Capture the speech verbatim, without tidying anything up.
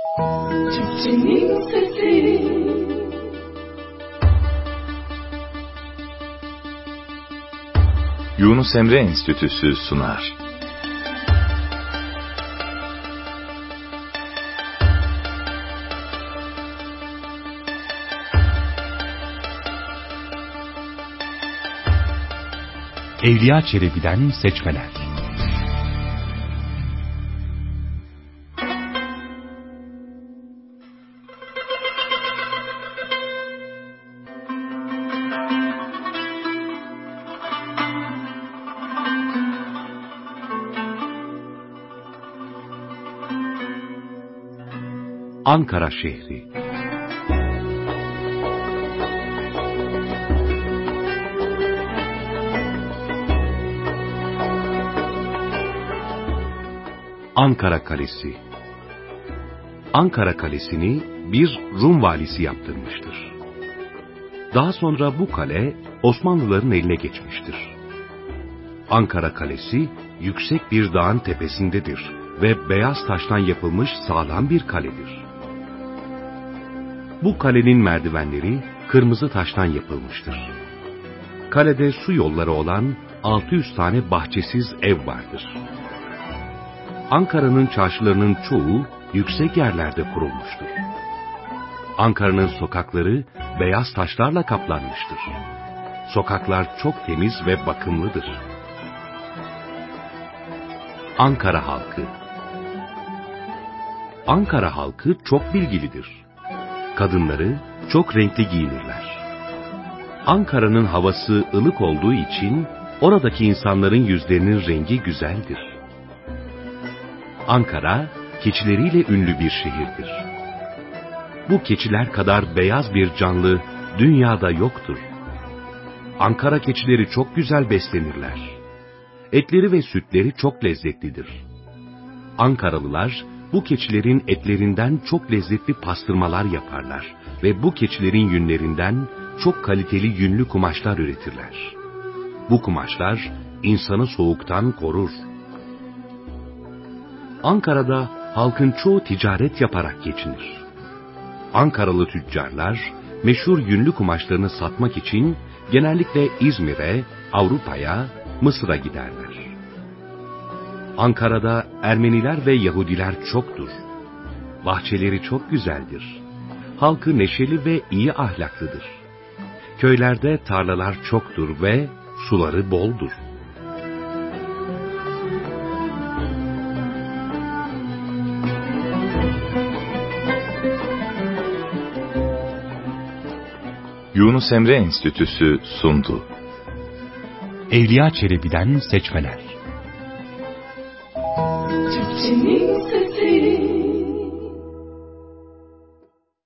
Türkçenin sesi. Yunus Emre Enstitüsü sunar. Evliya Çelebi'den seçmeler. Ankara şehri. Ankara Kalesi. Ankara Kalesi'ni bir Rum valisi yaptırmıştır. Daha sonra bu kale Osmanlıların eline geçmiştir. Ankara Kalesi yüksek bir dağın tepesindedir ve beyaz taştan yapılmış sağlam bir kaledir. Bu kalenin merdivenleri kırmızı taştan yapılmıştır. Kalede su yolları olan altı yüz tane bahçesiz ev vardır. Ankara'nın çarşılarının çoğu yüksek yerlerde kurulmuştur. Ankara'nın sokakları beyaz taşlarla kaplanmıştır. Sokaklar çok temiz ve bakımlıdır. Ankara halkı. Ankara halkı çok bilgilidir. Kadınları çok renkli giyinirler. Ankara'nın havası ılık olduğu için oradaki insanların yüzlerinin rengi güzeldir. Ankara, keçileriyle ünlü bir şehirdir. Bu keçiler kadar beyaz bir canlı dünyada yoktur. Ankara keçileri çok güzel beslenirler. Etleri ve sütleri çok lezzetlidir. Ankaralılar bu keçilerin etlerinden çok lezzetli pastırmalar yaparlar ve bu keçilerin yünlerinden çok kaliteli yünlü kumaşlar üretirler. Bu kumaşlar insanı soğuktan korur. Ankara'da halkın çoğu ticaret yaparak geçinir. Ankaralı tüccarlar meşhur yünlü kumaşlarını satmak için genellikle İzmir'e, Avrupa'ya, Mısır'a giderler. Ankara'da Ermeniler ve Yahudiler çoktur. Bahçeleri çok güzeldir. Halkı neşeli ve iyi ahlaklıdır. Köylerde tarlalar çoktur ve suları boldur. Yunus Emre Enstitüsü sundu. Evliya Çelebi'den seçmeler. Türkçenin sesi.